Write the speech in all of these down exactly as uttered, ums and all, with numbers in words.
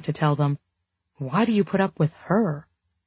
to tell them. Why do you put up with her?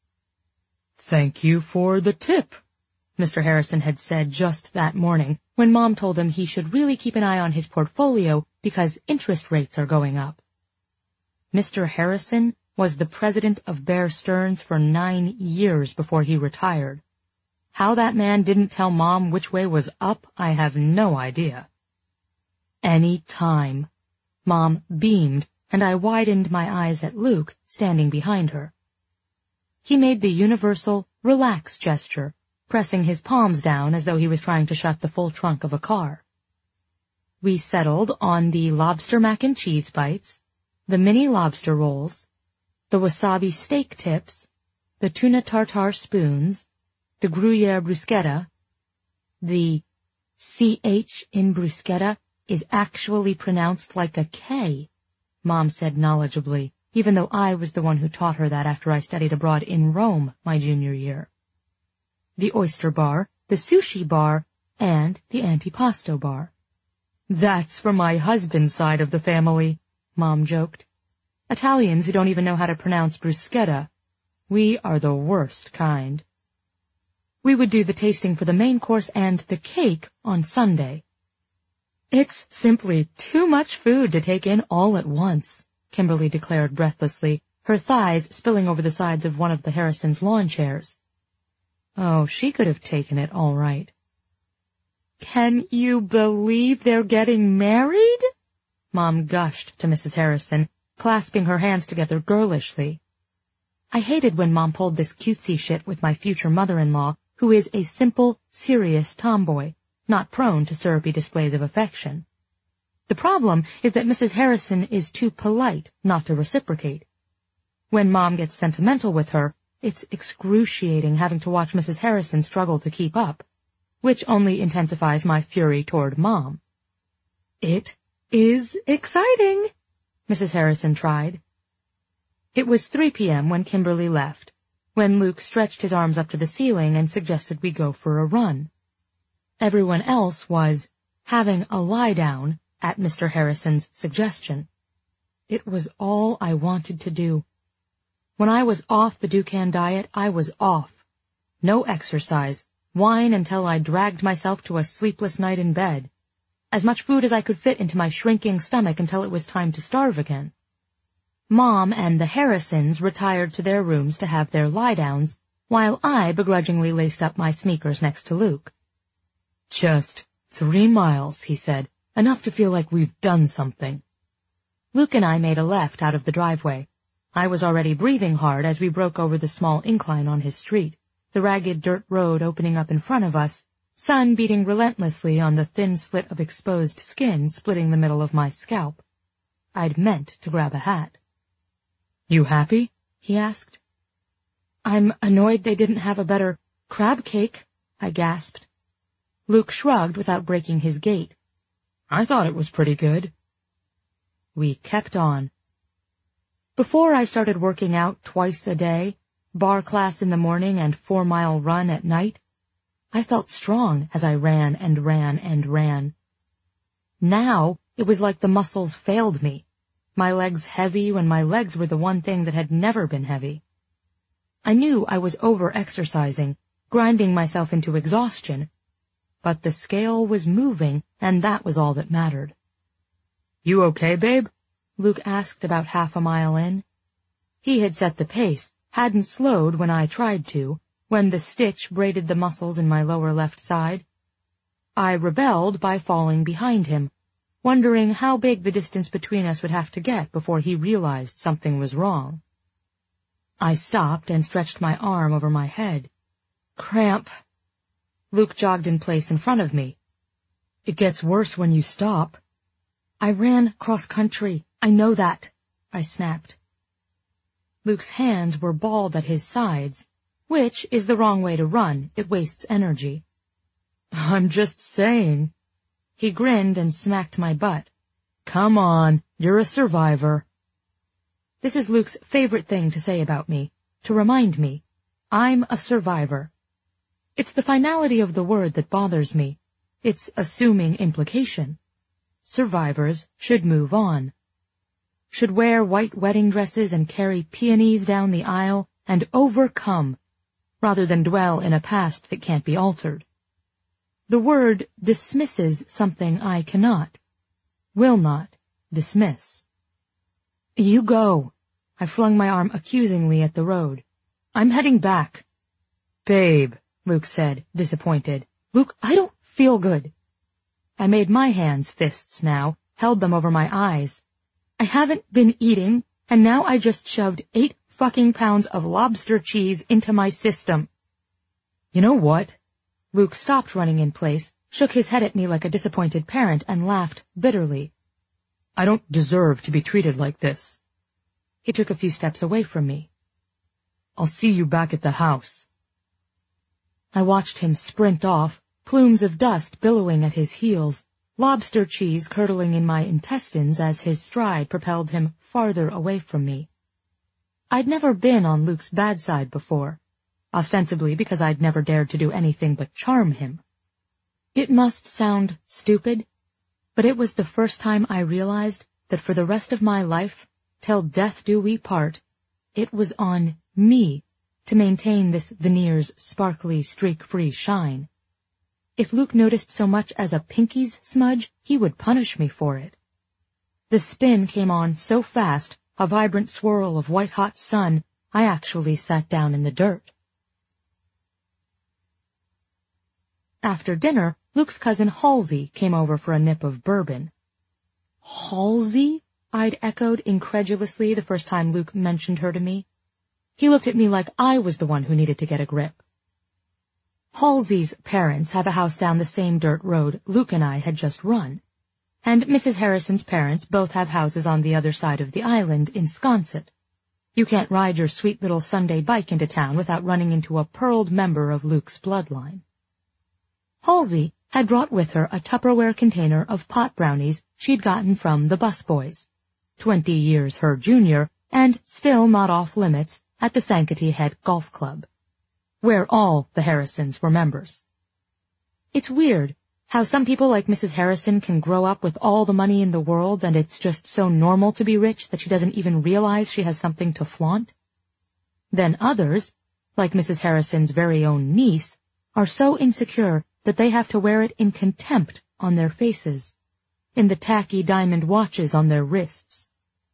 Thank you for the tip, Mister Harrison had said just that morning when Mom told him he should really keep an eye on his portfolio because interest rates are going up. Mister Harrison was the president of Bear Stearns for nine years before he retired. How that man didn't tell Mom which way was up, I have no idea. Any time. Mom beamed, and I widened my eyes at Luke, standing behind her. He made the universal relax gesture, pressing his palms down as though he was trying to shut the full trunk of a car. We settled on the lobster mac and cheese bites, the mini lobster rolls, the wasabi steak tips, the tuna tartare spoons, the Gruyere bruschetta. The C H in bruschetta is actually pronounced like a K, Mom said knowledgeably, even though I was the one who taught her that after I studied abroad in Rome my junior year. The oyster bar, the sushi bar, and the antipasto bar. That's for my husband's side of the family, Mom joked. Italians who don't even know how to pronounce bruschetta. We are the worst kind. We would do the tasting for the main course and the cake on Sunday. It's simply too much food to take in all at once, Kimberly declared breathlessly, her thighs spilling over the sides of one of the Harrisons' lawn chairs. Oh, she could have taken it all right. Can you believe they're getting married? Mom gushed to Missus Harrison, clasping her hands together girlishly. I hated when Mom pulled this cutesy shit with my future mother-in-law, who is a simple, serious tomboy, not prone to syrupy displays of affection. The problem is that Missus Harrison is too polite not to reciprocate. When Mom gets sentimental with her, it's excruciating having to watch Missus Harrison struggle to keep up, which only intensifies my fury toward Mom. It is exciting, Missus Harrison tried. It was three p.m. when Kimberly left, when Luke stretched his arms up to the ceiling and suggested we go for a run. Everyone else was having a lie-down at Mister Harrison's suggestion. It was all I wanted to do. When I was off the Dukan diet, I was off. No exercise, wine until I dragged myself to a sleepless night in bed. As much food as I could fit into my shrinking stomach until it was time to starve again. Mom and the Harrisons retired to their rooms to have their lie-downs, while I begrudgingly laced up my sneakers next to Luke. Just three miles, he said, enough to feel like we've done something. Luke and I made a left out of the driveway. I was already breathing hard as we broke over the small incline on his street, the ragged dirt road opening up in front of us, sun beating relentlessly on the thin slit of exposed skin splitting the middle of my scalp. I'd meant to grab a hat. You happy? He asked. I'm annoyed they didn't have a better crab cake, I gasped. Luke shrugged without breaking his gait. I thought it was pretty good. We kept on. Before I started working out twice a day, bar class in the morning and four-mile run at night, I felt strong as I ran and ran and ran. Now it was like the muscles failed me, my legs heavy when my legs were the one thing that had never been heavy. I knew I was over-exercising, grinding myself into exhaustion, but the scale was moving, and that was all that mattered. You okay, babe? Luke asked about half a mile in. He had set the pace, hadn't slowed when I tried to, when the stitch braided the muscles in my lower left side. I rebelled by falling behind him, wondering how big the distance between us would have to get before he realized something was wrong. I stopped and stretched my arm over my head. Cramp. Luke jogged in place in front of me. It gets worse when you stop. I ran cross-country. I know that, I snapped. Luke's hands were balled at his sides, which is the wrong way to run. It wastes energy. I'm just saying. He grinned and smacked my butt. Come on, you're a survivor. This is Luke's favorite thing to say about me, to remind me. I'm a survivor. It's the finality of the word that bothers me. It's assuming implication. Survivors should move on. should wear white wedding dresses and carry peonies down the aisle and overcome, rather than dwell in a past that can't be altered. The word dismisses something I cannot, will not, dismiss. You go. I flung my arm accusingly at the road. I'm heading back. Babe, Luke said, disappointed. Luke, I don't feel good. I made my hands fists now, held them over my eyes. I haven't been eating, and now I just shoved eight fucking pounds of lobster cheese into my system. You know what? Luke stopped running in place, shook his head at me like a disappointed parent, and laughed bitterly. I don't deserve to be treated like this. He took a few steps away from me. I'll see you back at the house. I watched him sprint off, plumes of dust billowing at his heels, lobster cheese curdling in my intestines as his stride propelled him farther away from me. I'd never been on Luke's bad side before, ostensibly because I'd never dared to do anything but charm him. It must sound stupid, but it was the first time I realized that for the rest of my life, till death do we part, it was on me to maintain this veneer's sparkly, streak-free shine. If Luke noticed so much as a pinky's smudge, he would punish me for it. The spin came on so fast, a vibrant swirl of white-hot sun, I actually sat down in the dirt. After dinner, Luke's cousin Halsey came over for a nip of bourbon. Halsey? I'd echoed incredulously the first time Luke mentioned her to me. He looked at me like I was the one who needed to get a grip. Halsey's parents have a house down the same dirt road Luke and I had just run, and Missus Harrison's parents both have houses on the other side of the island in Sconset. You can't ride your sweet little Sunday bike into town without running into a pearled member of Luke's bloodline. Halsey had brought with her a Tupperware container of pot brownies she'd gotten from the busboys, twenty years her junior, and still not off limits at the Sankaty Head Golf Club, where all the Harrisons were members. It's weird how some people like Missus Harrison can grow up with all the money in the world and it's just so normal to be rich that she doesn't even realize she has something to flaunt. Then others, like Missus Harrison's very own niece, are so insecure that they have to wear it in contempt on their faces, in the tacky diamond watches on their wrists.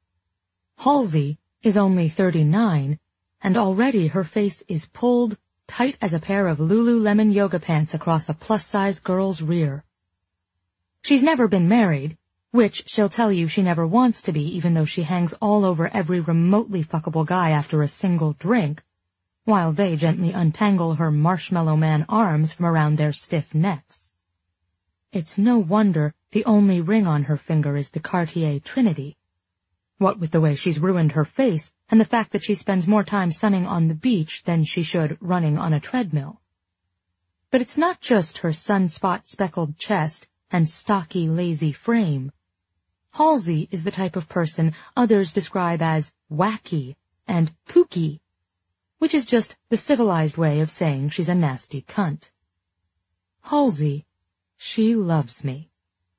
Halsey is only thirty-nine, and already her face is pulled tight as a pair of Lululemon yoga pants across a plus-size girl's rear. She's never been married, which she'll tell you she never wants to be, even though she hangs all over every remotely fuckable guy after a single drink, while they gently untangle her marshmallow man arms from around their stiff necks. It's no wonder the only ring on her finger is the Cartier Trinity. What with the way she's ruined her face and the fact that she spends more time sunning on the beach than she should running on a treadmill. But it's not just her sunspot-speckled chest and stocky, lazy frame. Halsey is the type of person others describe as wacky and kooky, which is just the civilized way of saying she's a nasty cunt. Halsey, she loves me.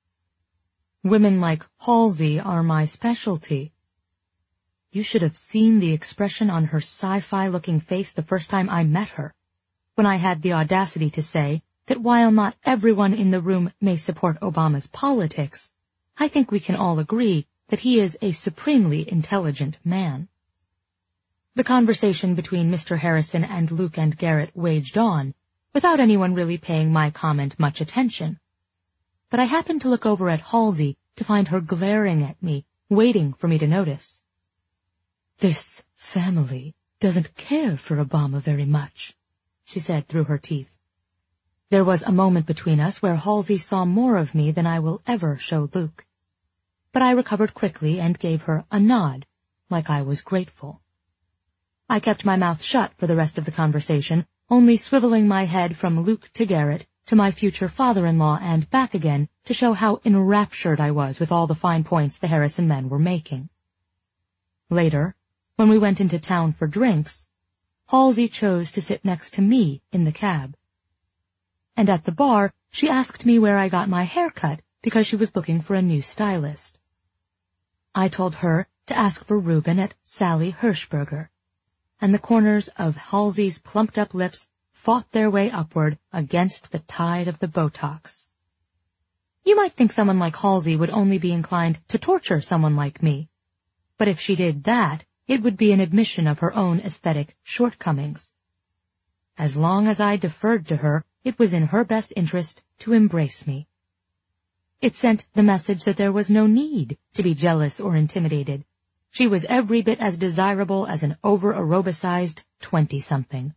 Women like Halsey are my specialty. You should have seen the expression on her sci-fi looking face the first time I met her, when I had the audacity to say that while not everyone in the room may support Obama's politics, I think we can all agree that he is a supremely intelligent man. The conversation between Mister Harrison and Luke and Garrett waged on, without anyone really paying my comment much attention. But I happened to look over at Halsey to find her glaring at me, waiting for me to notice. This family doesn't care for Obama very much, she said through her teeth. There was a moment between us where Halsey saw more of me than I will ever show Luke. But I recovered quickly and gave her a nod, like I was grateful. I kept my mouth shut for the rest of the conversation, only swiveling my head from Luke to Garrett to my future father-in-law and back again to show how enraptured I was with all the fine points the Harrison men were making. Later, when we went into town for drinks, Halsey chose to sit next to me in the cab. And at the bar, she asked me where I got my hair cut because she was looking for a new stylist. I told her to ask for Reuben at Sally Hirschberger, and the corners of Halsey's plumped-up lips fought their way upward against the tide of the Botox. You might think someone like Halsey would only be inclined to torture someone like me, but if she did that, it would be an admission of her own aesthetic shortcomings. As long as I deferred to her, it was in her best interest to embrace me. It sent the message that there was no need to be jealous or intimidated. She was every bit as desirable as an over-aerobicized twenty-something.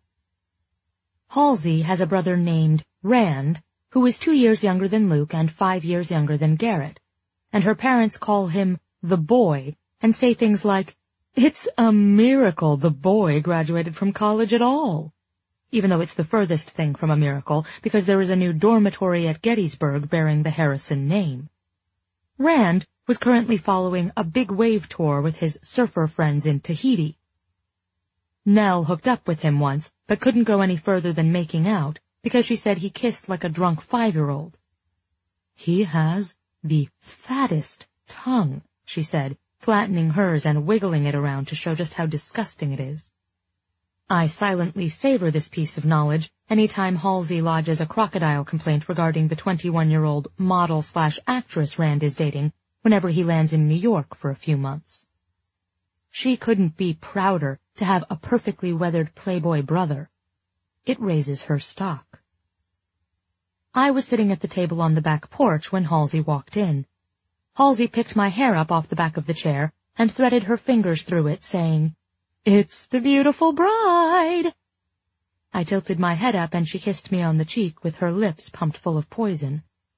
Halsey has a brother named Rand, who is two years younger than Luke and five years younger than Garrett, and her parents call him the boy and say things like, "It's a miracle the boy graduated from college at all," even though it's the furthest thing from a miracle because there is a new dormitory at Gettysburg bearing the Harrison name. Rand was currently following a big wave tour with his surfer friends in Tahiti. Nell hooked up with him once, but couldn't go any further than making out because she said he kissed like a drunk five-year-old. "He has the fattest tongue," she said, flattening hers and wiggling it around to show just how disgusting it is. I silently savor this piece of knowledge any time Halsey lodges a crocodile complaint regarding the twenty-one-year-old model-slash-actress Rand is dating whenever he lands in New York for a few months. She couldn't be prouder to have a perfectly weathered playboy brother. It raises her stock. I was sitting at the table on the back porch when Halsey walked in. Halsey picked my hair up off the back of the chair and threaded her fingers through it, saying, "It's the beautiful bride." I tilted my head up and she kissed me on the cheek with her lips pumped full of poison.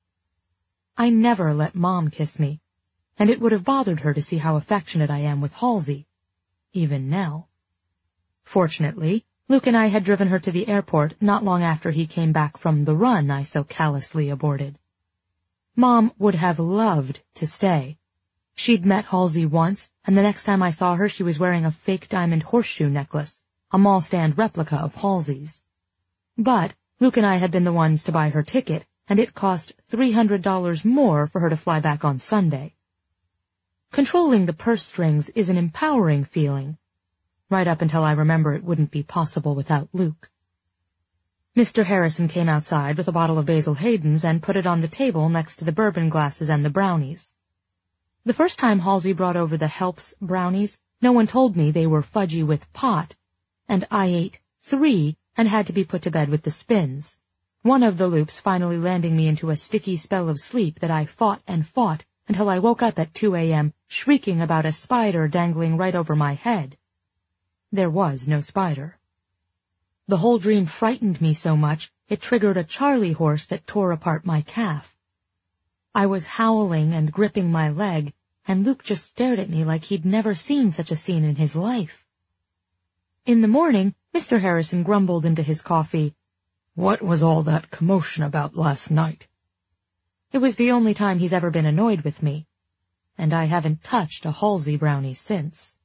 I never let Mom kiss me, and it would have bothered her to see how affectionate I am with Halsey, even Nell. Fortunately, Luke and I had driven her to the airport not long after he came back from the run I so callously aborted. Mom would have loved to stay. She'd met Halsey once, and the next time I saw her she was wearing a fake diamond horseshoe necklace, a mall stand replica of Halsey's. But Luke and I had been the ones to buy her ticket, and it cost three hundred dollars more for her to fly back on Sunday. Controlling the purse strings is an empowering feeling, right up until I remember it wouldn't be possible without Luke. Mister Harrison came outside with a bottle of Basil Hayden's and put it on the table next to the bourbon glasses and the brownies. The first time Halsey brought over the Helps brownies, no one told me they were fudgy with pot, and I ate three and had to be put to bed with the spins, one of the loops finally landing me into a sticky spell of sleep that I fought and fought until I woke up at two a.m. shrieking about a spider dangling right over my head. There was no spider. The whole dream frightened me so much it triggered a Charlie horse that tore apart my calf. I was howling and gripping my leg, and Luke just stared at me like he'd never seen such a scene in his life. In the morning, Mister Harrison grumbled into his coffee, "What was all that commotion about last night?" It was the only time he's ever been annoyed with me, and I haven't touched a Halsey brownie since.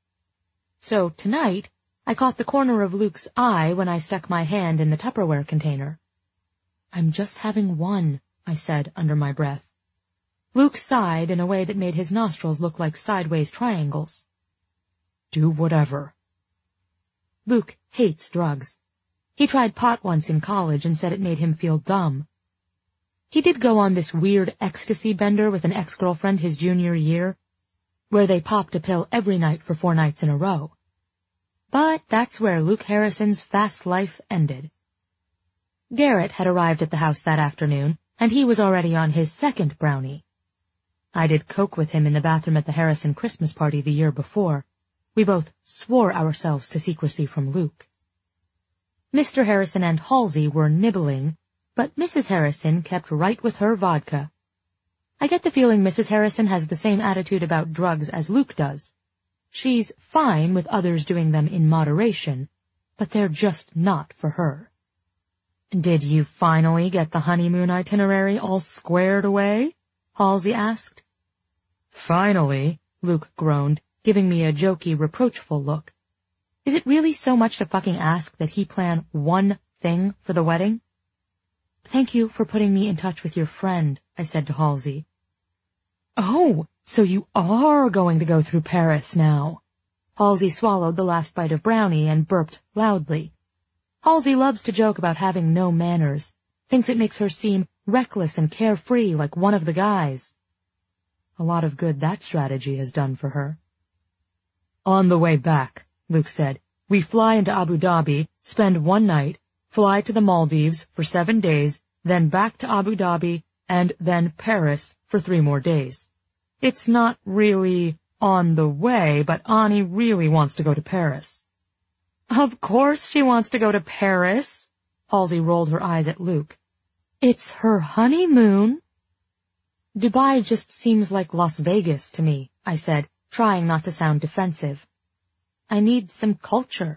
So tonight, I caught the corner of Luke's eye when I stuck my hand in the Tupperware container. "I'm just having one," I said under my breath. Luke sighed in a way that made his nostrils look like sideways triangles. "Do whatever." Luke hates drugs. He tried pot once in college and said it made him feel dumb. He did go on this weird ecstasy bender with an ex-girlfriend his junior year, where they popped a pill every night for four nights in a row. But that's where Luke Harrison's fast life ended. Garrett had arrived at the house that afternoon, and he was already on his second brownie. I did coke with him in the bathroom at the Harrison Christmas party the year before. We both swore ourselves to secrecy from Luke. Mister Harrison and Halsey were nibbling, but Missus Harrison kept right with her vodka. I get the feeling Missus Harrison has the same attitude about drugs as Luke does. She's fine with others doing them in moderation, but they're just not for her. "Did you finally get the honeymoon itinerary all squared away?" Halsey asked. "Finally," Luke groaned, giving me a jokey, reproachful look. Is it really so much to fucking ask that he plan one thing for the wedding? "Thank you for putting me in touch with your friend," I said to Halsey. "Oh, So you are going to go through Paris now. Halsey swallowed the last bite of brownie and burped loudly. Halsey loves to joke about having no manners, thinks it makes her seem reckless and carefree like one of the guys. A lot of good that strategy has done for her. On the way back, Luke said, we fly into Abu Dhabi, spend one night, fly to the Maldives for seven days, then back to Abu Dhabi, and then Paris for three more days. It's not really on the way, but Ani really wants to go to Paris. Of course she wants to go to Paris. Halsey rolled her eyes at Luke. It's her honeymoon. Dubai just seems like Las Vegas to me, I said, trying not to sound defensive. I need some culture.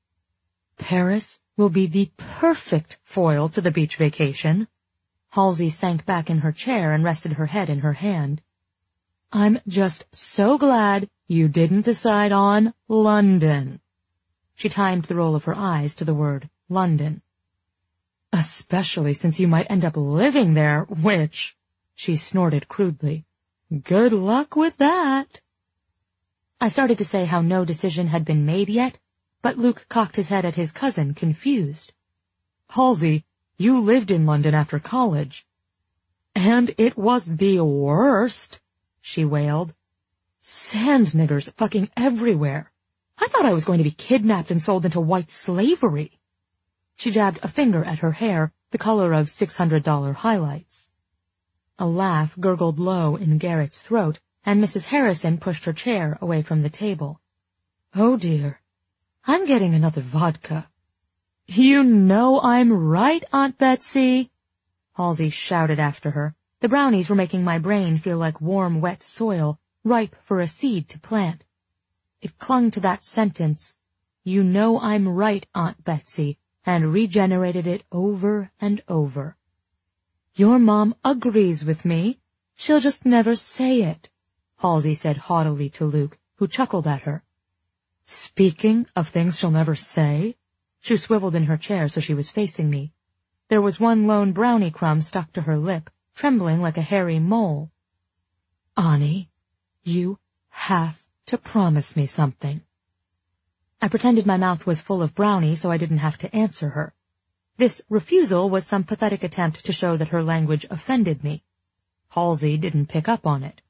Paris will be the perfect foil to the beach vacation. Halsey sank back in her chair and rested her head in her hand. I'm just so glad you didn't decide on London. She timed the roll of her eyes to the word London. Especially since you might end up living there, which, she snorted crudely. Good luck with that. I started to say how no decision had been made yet, but Luke cocked his head at his cousin, confused. Halsey, you lived in London after college. And it was the worst, she wailed. Sand niggers fucking everywhere. I thought I was going to be kidnapped and sold into white slavery. She jabbed a finger at her hair, the color of six hundred dollar highlights. A laugh gurgled low in Garrett's throat, and Missus Harrison pushed her chair away from the table. Oh dear, I'm getting another vodka. You know I'm right, Aunt Betsy, Halsey shouted after her. The brownies were making my brain feel like warm, wet soil, ripe for a seed to plant. It clung to that sentence, you know I'm right, Aunt Betsy, and regenerated it over and over. Your mom agrees with me. She'll just never say it, Halsey said haughtily to Luke, who chuckled at her. Speaking of things she'll never say, she swiveled in her chair so she was facing me. There was one lone brownie crumb stuck to her lip, trembling like a hairy mole. Ani, you have to promise me something. I pretended my mouth was full of brownie so I didn't have to answer her. This refusal was some pathetic attempt to show that her language offended me. Halsey didn't pick up on it.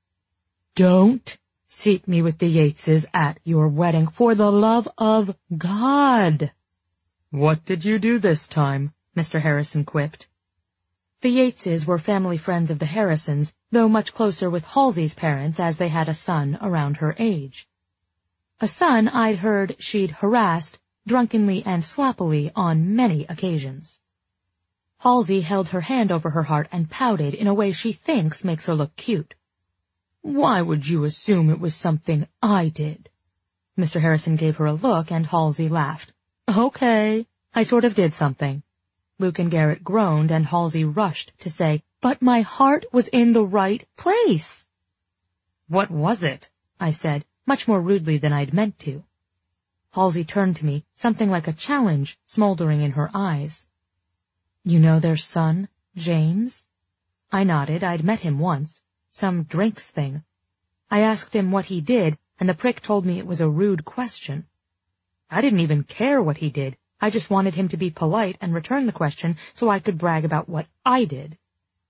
Don't seat me with the Yateses at your wedding, for the love of God. What did you do this time? Mister Harrison quipped. The Yateses were family friends of the Harrisons, though much closer with Halsey's parents as they had a son around her age. A son I'd heard she'd harassed, drunkenly and sloppily, on many occasions. Halsey held her hand over her heart and pouted in a way she thinks makes her look cute. Why would you assume it was something I did? Mister Harrison gave her a look and Halsey laughed. Okay, I sort of did something. Luke and Garrett groaned and Halsey rushed to say, but my heart was in the right place. What was it? I said, much more rudely than I'd meant to. Halsey turned to me, something like a challenge smoldering in her eyes. You know their son, James? I nodded. I'd met him once. Some drinks thing. I asked him what he did, and the prick told me it was a rude question. I didn't even care what he did. I just wanted him to be polite and return the question so I could brag about what I did.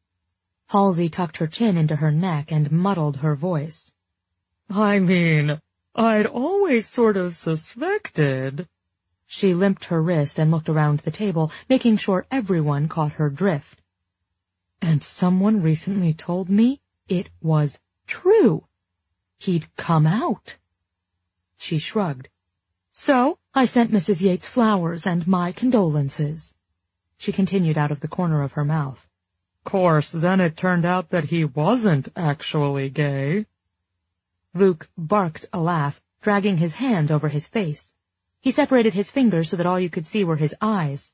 Halsey tucked her chin into her neck and muddled her voice. I mean, I'd always sort of suspected. She limped her wrist and looked around the table, making sure everyone caught her drift. And someone recently told me it was true. He'd come out. She shrugged. So I sent Missus Yates flowers and my condolences. She continued out of the corner of her mouth. Course, then it turned out that he wasn't actually gay. Luke barked a laugh, dragging his hands over his face. He separated his fingers so that all you could see were his eyes.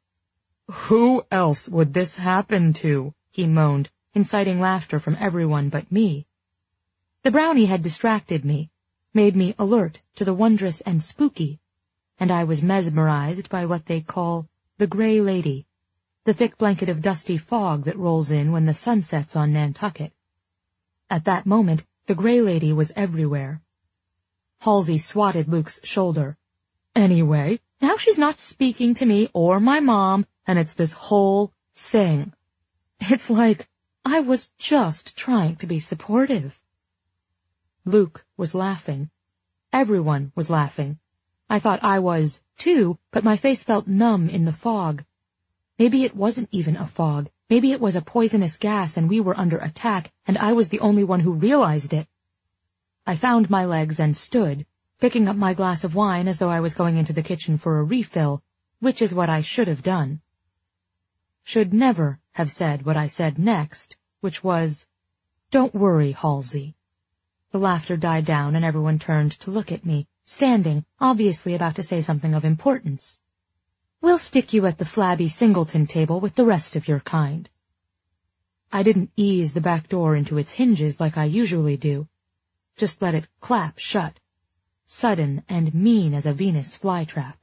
Who else would this happen to? He moaned, inciting laughter from everyone but me. The brownie had distracted me, made me alert to the wondrous and spooky, and I was mesmerized by what they call the Gray Lady, the thick blanket of dusty fog that rolls in when the sun sets on Nantucket. At that moment, The gray lady was everywhere. Halsey swatted Luke's shoulder. Anyway, now she's not speaking to me or my mom, and it's this whole thing. It's like I was just trying to be supportive. Luke was laughing. Everyone was laughing. I thought I was, too, but my face felt numb in the fog. Maybe it wasn't even a fog. Maybe it was a poisonous gas and we were under attack, and I was the only one who realized it. I found my legs and stood, picking up my glass of wine as though I was going into the kitchen for a refill, which is what I should have done. Should never have said what I said next, which was, "Don't worry, Halsey." The laughter died down and everyone turned to look at me, standing, obviously about to say something of importance. "We'll stick you at the flabby Singleton table with the rest of your kind." I didn't ease the back door into its hinges like I usually do. Just let it clap shut, sudden and mean as a Venus flytrap.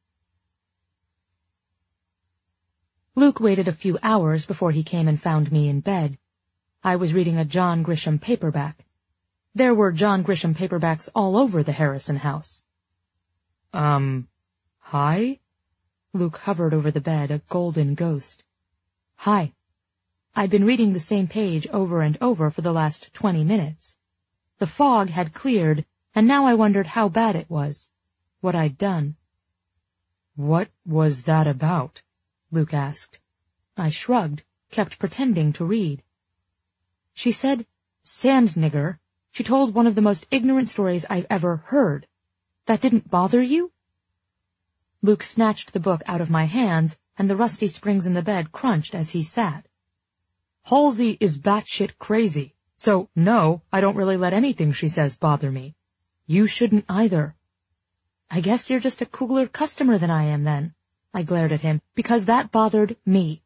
Luke waited a few hours before he came and found me in bed. I was reading a John Grisham paperback. There were John Grisham paperbacks all over the Harrison house. Um, hi? Luke hovered over the bed, a golden ghost. Hi. I'd been reading the same page over and over for the last twenty minutes. The fog had cleared, and now I wondered how bad it was, what I'd done. What was that about? Luke asked. I shrugged, kept pretending to read. She said, "Sand nigger." She told one of the most ignorant stories I've ever heard. That didn't bother you? Luke snatched the book out of my hands, and the rusty springs in the bed crunched as he sat. Halsey is batshit crazy, so no, I don't really let anything she says bother me. You shouldn't either. I guess you're just a cooler customer than I am then. I glared at him, because that bothered me.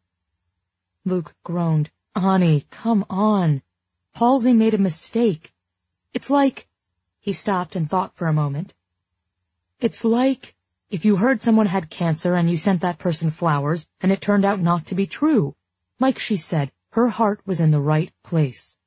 Luke groaned. Honey, come on. Halsey made a mistake. It's like... He stopped and thought for a moment. It's like if you heard someone had cancer and you sent that person flowers and it turned out not to be true. Like she said, her heart was in the right place.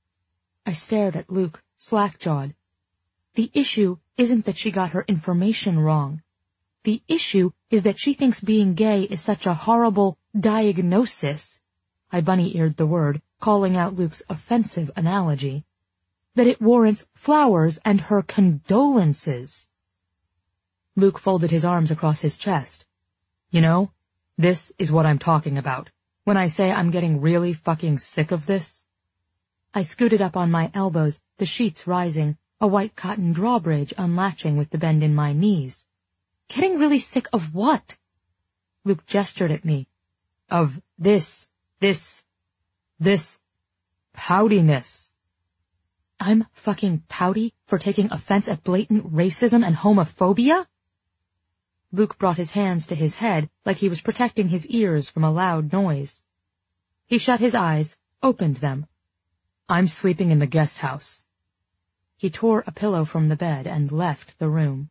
I stared at Luke, slack-jawed. The issue isn't that she got her information wrong. The issue is that she thinks being gay is such a horrible diagnosis. I bunny-eared the word, calling out Luke's offensive analogy. That it warrants flowers and her condolences. Luke folded his arms across his chest. You know, this is what I'm talking about. When I say I'm getting really fucking sick of this. I scooted up on my elbows, the sheets rising, a white cotton drawbridge unlatching with the bend in my knees. Getting really sick of what? Luke gestured at me. Of this, this, this poutiness. I'm fucking pouty for taking offense at blatant racism and homophobia? Luke brought his hands to his head like he was protecting his ears from a loud noise. He shut his eyes, opened them. I'm sleeping in the guest house. He tore a pillow from the bed and left the room.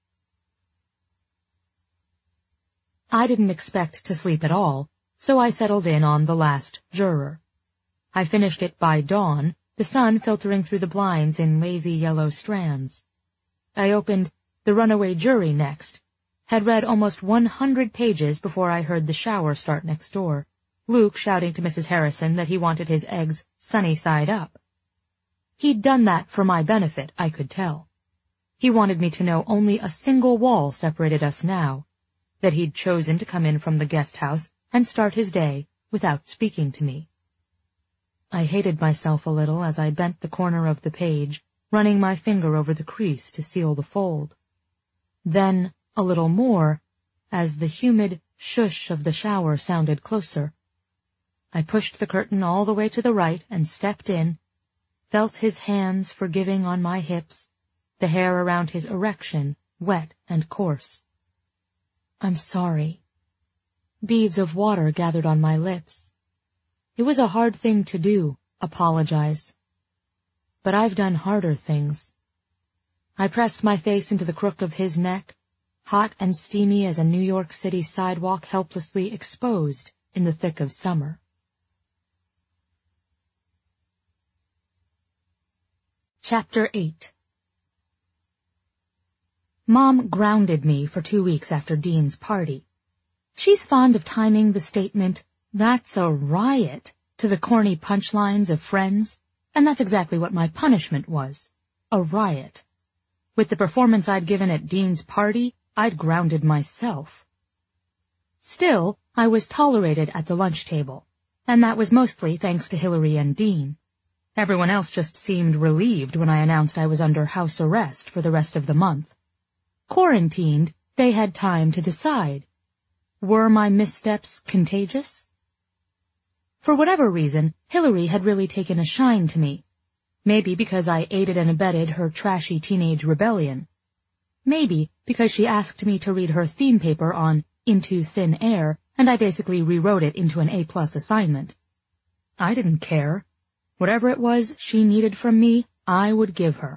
I didn't expect to sleep at all, so I settled in on The Last Juror. I finished it by dawn, the sun filtering through the blinds in lazy yellow strands. I opened The Runaway Jury next, had read almost one hundred pages before I heard the shower start next door, Luke shouting to Missus Harrison that he wanted his eggs sunny side up. He'd done that for my benefit, I could tell. He wanted me to know only a single wall separated us now, that he'd chosen to come in from the guest house and start his day without speaking to me. I hated myself a little as I bent the corner of the page, running my finger over the crease to seal the fold. Then, a little more, as the humid shush of the shower sounded closer. I pushed the curtain all the way to the right and stepped in, felt his hands forgiving on my hips, the hair around his erection wet and coarse. I'm sorry. Beads of water gathered on my lips. It was a hard thing to do, apologize. But I've done harder things. I pressed my face into the crook of his neck, hot and steamy as a New York City sidewalk helplessly exposed in the thick of summer. Chapter eight. Mom grounded me for two weeks after Dean's party. She's fond of timing the statement, "That's a riot," to the corny punchlines of Friends, and that's exactly what my punishment was, a riot. With the performance I'd given at Dean's party, I'd grounded myself. Still, I was tolerated at the lunch table, and that was mostly thanks to Hillary and Dean. Everyone else just seemed relieved when I announced I was under house arrest for the rest of the month. Quarantined, they had time to decide. Were my missteps contagious? For whatever reason, Hillary had really taken a shine to me. Maybe because I aided and abetted her trashy teenage rebellion. Maybe because she asked me to read her theme paper on Into Thin Air, and I basically rewrote it into an A-plus assignment. I didn't care. Whatever it was she needed from me, I would give her.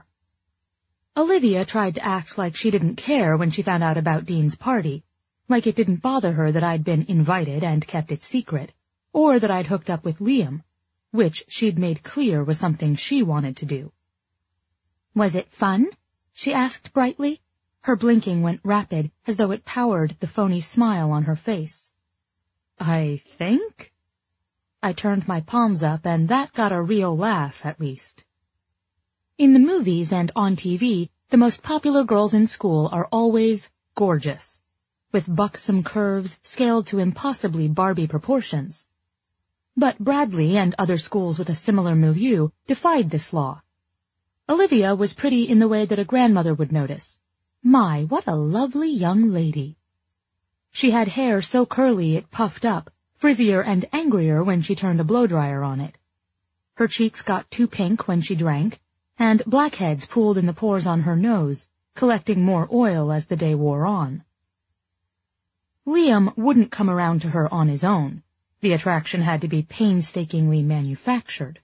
Olivia tried to act like she didn't care when she found out about Dean's party, like it didn't bother her that I'd been invited and kept it secret, or that I'd hooked up with Liam, which she'd made clear was something she wanted to do. "Was it fun?" she asked brightly. Her blinking went rapid, as though it powered the phony smile on her face. "I think?" I turned my palms up, and that got a real laugh, at least. In the movies and on T V, the most popular girls in school are always gorgeous, with buxom curves scaled to impossibly Barbie proportions. But Bradley and other schools with a similar milieu defied this law. Olivia was pretty in the way that a grandmother would notice. My, what a lovely young lady. She had hair so curly it puffed up, frizzier and angrier when she turned a blow-dryer on it. Her cheeks got too pink when she drank, and blackheads pooled in the pores on her nose, collecting more oil as the day wore on. Liam wouldn't come around to her on his own. The attraction had to be painstakingly manufactured.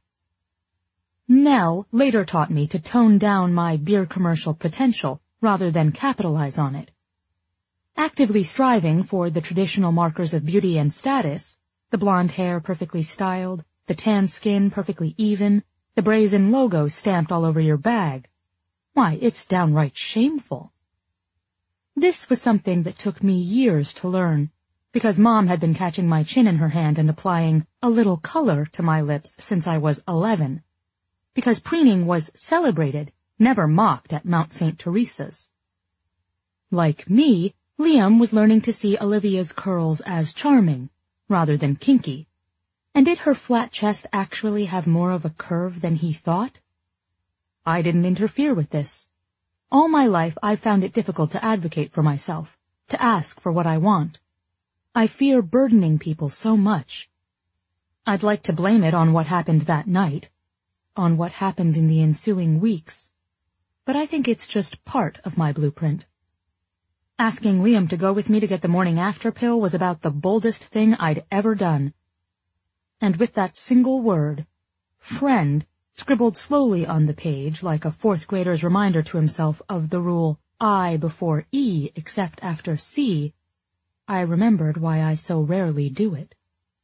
Nell later taught me to tone down my beer commercial potential rather than capitalize on it. Actively striving for the traditional markers of beauty and status, the blonde hair perfectly styled, the tan skin perfectly even, the brazen logo stamped all over your bag. Why, it's downright shameful. This was something that took me years to learn, because Mom had been catching my chin in her hand and applying a little color to my lips since I was eleven. Because preening was celebrated, never mocked at Mount Saint Teresa's. Like me, Liam was learning to see Olivia's curls as charming, rather than kinky. And did her flat chest actually have more of a curve than he thought? I didn't interfere with this. All my life I've found it difficult to advocate for myself, to ask for what I want. I fear burdening people so much. I'd like to blame it on what happened that night, on what happened in the ensuing weeks, but I think it's just part of my blueprint. Asking Liam to go with me to get the morning after pill was about the boldest thing I'd ever done. And with that single word, friend, scribbled slowly on the page like a fourth grader's reminder to himself of the rule I before E except after C, I remembered why I so rarely do it.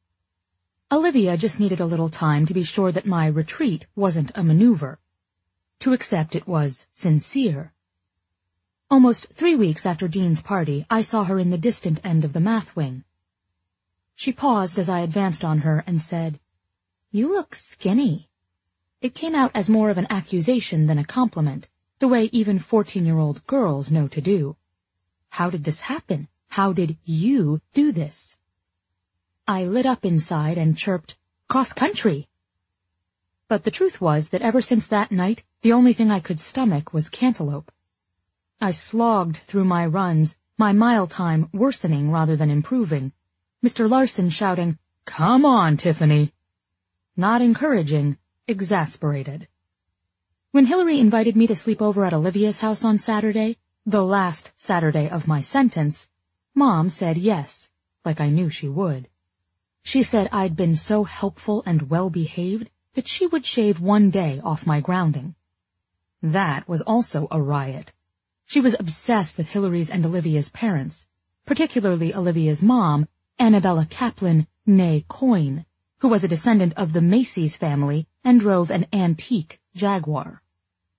Olivia just needed a little time to be sure that my retreat wasn't a maneuver, to accept it was sincere. Almost three weeks after Dean's party, I saw her in the distant end of the math wing. She paused as I advanced on her and said, "You look skinny." It came out as more of an accusation than a compliment, the way even fourteen-year-old girls know to do. How did this happen? How did you do this? I lit up inside and chirped, "Cross country." But the truth was that ever since that night, the only thing I could stomach was cantaloupe. I slogged through my runs, my mile time worsening rather than improving, Mister Larson shouting, "Come on, Tiffany!" Not encouraging, exasperated. When Hillary invited me to sleep over at Olivia's house on Saturday, the last Saturday of my sentence, Mom said yes, like I knew she would. She said I'd been so helpful and well-behaved that she would shave one day off my grounding. That was also a riot. She was obsessed with Hillary's and Olivia's parents, particularly Olivia's mom, Annabella Kaplan, née Coyne, who was a descendant of the Macy's family and drove an antique Jaguar.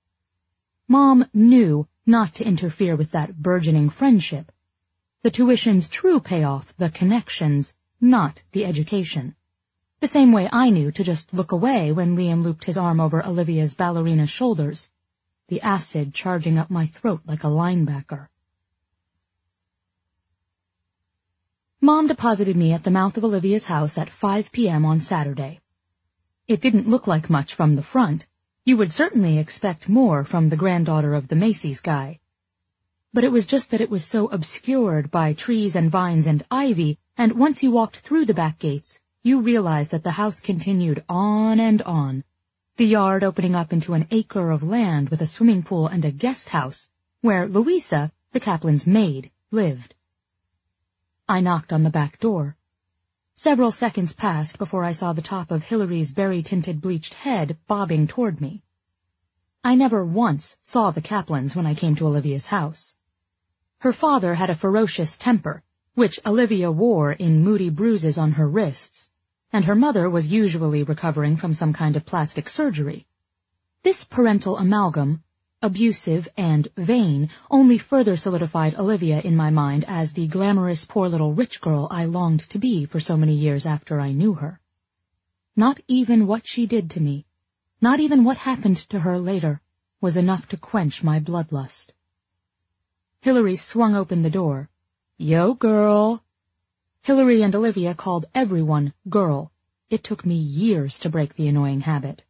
Mom knew not to interfere with that burgeoning friendship. The tuition's true payoff, the connections, not the education. The same way I knew to just look away when Liam looped his arm over Olivia's ballerina shoulders, the acid charging up my throat like a linebacker. Mom deposited me at the mouth of Olivia's house at five p.m. on Saturday. It didn't look like much from the front. You would certainly expect more from the granddaughter of the Macy's guy. But it was just that it was so obscured by trees and vines and ivy, and once you walked through the back gates, you realized that the house continued on and on, the yard opening up into an acre of land with a swimming pool and a guest house, where Louisa, the Kaplan's maid, lived. I knocked on the back door. Several seconds passed before I saw the top of Hilary's berry-tinted bleached head bobbing toward me. I never once saw the Kaplans when I came to Olivia's house. Her father had a ferocious temper, which Olivia wore in moody bruises on her wrists, and her mother was usually recovering from some kind of plastic surgery. This parental amalgam, abusive and vain, only further solidified Olivia in my mind as the glamorous poor little rich girl I longed to be for so many years after I knew her. Not even what she did to me, not even what happened to her later, was enough to quench my bloodlust. Hilary swung open the door. "Yo, girl." Hilary and Olivia called everyone girl. It took me years to break the annoying habit.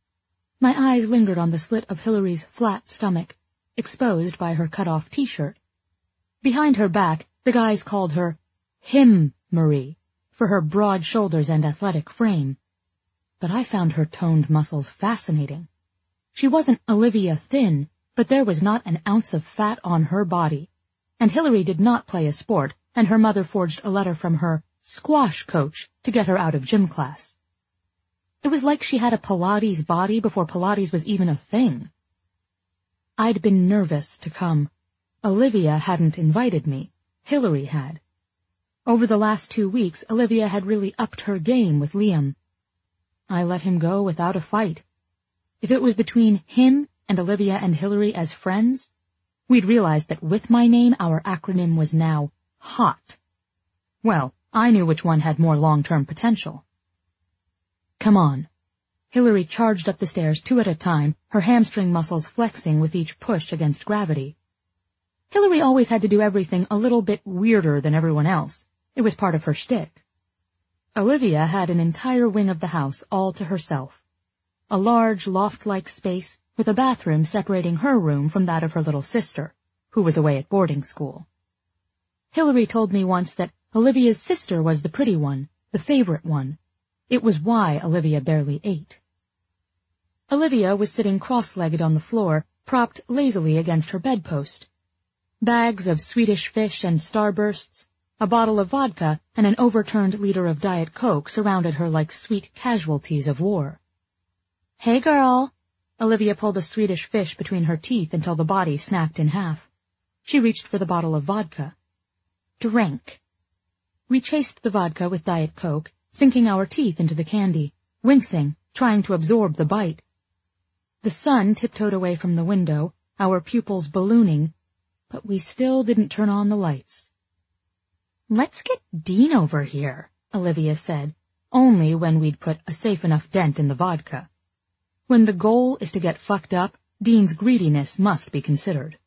My eyes lingered on the slit of Hilary's flat stomach, exposed by her cut-off t-shirt. Behind her back, the guys called her Him Marie, for her broad shoulders and athletic frame. But I found her toned muscles fascinating. She wasn't Olivia thin, but there was not an ounce of fat on her body. And Hilary did not play a sport, and her mother forged a letter from her squash coach to get her out of gym class. It was like she had a Pilates body before Pilates was even a thing. I'd been nervous to come. Olivia hadn't invited me. Hilary had. Over the last two weeks, Olivia had really upped her game with Liam. I let him go without a fight. If it was between him and Olivia and Hilary as friends, we'd realized that with my name our acronym was now HOT. Well, I knew which one had more long-term potential. "Come on." Hilary charged up the stairs two at a time, her hamstring muscles flexing with each push against gravity. Hilary always had to do everything a little bit weirder than everyone else. It was part of her shtick. Olivia had an entire wing of the house all to herself. A large loft-like space with a bathroom separating her room from that of her little sister, who was away at boarding school. Hilary told me once that Olivia's sister was the pretty one, the favorite one. It was why Olivia barely ate. Olivia was sitting cross-legged on the floor, propped lazily against her bedpost. Bags of Swedish fish and starbursts, a bottle of vodka, and an overturned liter of Diet Coke surrounded her like sweet casualties of war. "Hey, girl." Olivia pulled a Swedish fish between her teeth until the body snapped in half. She reached for the bottle of vodka. "Drink." We chased the vodka with Diet Coke, sinking our teeth into the candy, wincing, trying to absorb the bite. The sun tiptoed away from the window, our pupils ballooning, but we still didn't turn on the lights. "Let's get Dean over here," Olivia said, only when we'd put a safe enough dent in the vodka. When the goal is to get fucked up, Dean's greediness must be considered.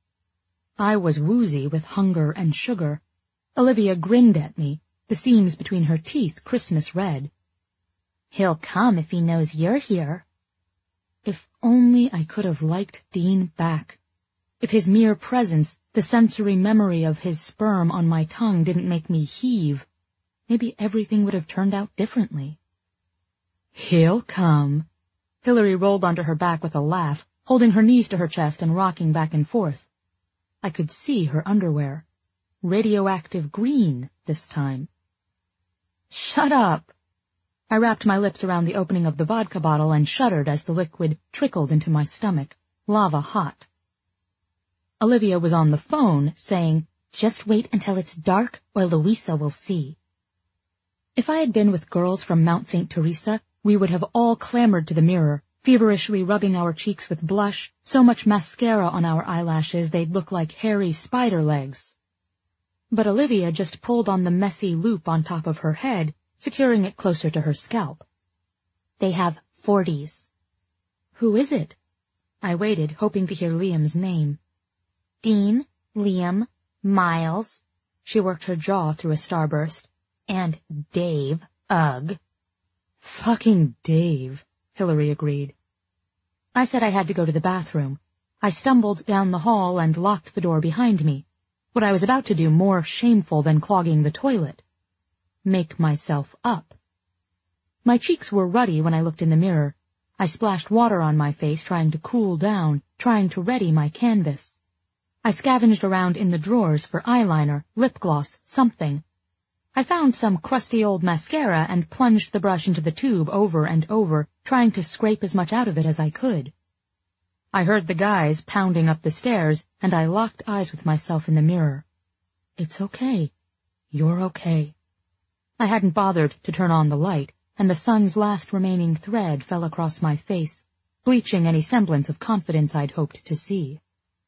I was woozy with hunger and sugar. Olivia grinned at me, the seams between her teeth Christmas red. "He'll come if he knows you're here." If only I could have liked Dean back. If his mere presence, the sensory memory of his sperm on my tongue didn't make me heave, maybe everything would have turned out differently. "He'll come." Hilary rolled onto her back with a laugh, holding her knees to her chest and rocking back and forth. I could see her underwear. Radioactive green this time. "Shut up." I wrapped my lips around the opening of the vodka bottle and shuddered as the liquid trickled into my stomach, lava hot. Olivia was on the phone, saying, "Just wait until it's dark or Louisa will see." If I had been with girls from Mount Saint Teresa, we would have all clambered to the mirror, feverishly rubbing our cheeks with blush, so much mascara on our eyelashes they'd look like hairy spider legs. But Olivia just pulled on the messy loop on top of her head, securing it closer to her scalp. They have forties. Who is it? I waited, hoping to hear Liam's name. Dean, Liam, Miles. She worked her jaw through a starburst. And Dave, ugh. Fucking Dave, Hillary agreed. I said I had to go to the bathroom. I stumbled down the hall and locked the door behind me. What I was about to do more shameful than clogging the toilet. Make myself up. My cheeks were ruddy when I looked in the mirror. I splashed water on my face, trying to cool down, trying to ready my canvas. I scavenged around in the drawers for eyeliner, lip gloss, something. I found some crusty old mascara and plunged the brush into the tube over and over, trying to scrape as much out of it as I could. I heard the guys pounding up the stairs, and I locked eyes with myself in the mirror. It's okay. You're okay. I hadn't bothered to turn on the light, and the sun's last remaining thread fell across my face, bleaching any semblance of confidence I'd hoped to see.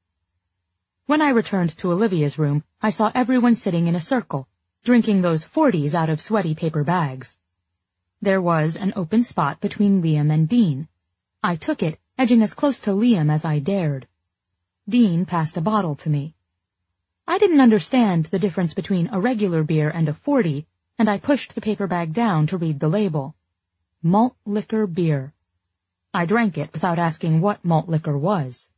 When I returned to Olivia's room, I saw everyone sitting in a circle, drinking those forties out of sweaty paper bags. There was an open spot between Liam and Dean. I took it, edging as close to Liam as I dared. Dean passed a bottle to me. I didn't understand the difference between a regular beer and a forty, and I pushed the paper bag down to read the label. Malt liquor beer. I drank it without asking what malt liquor was.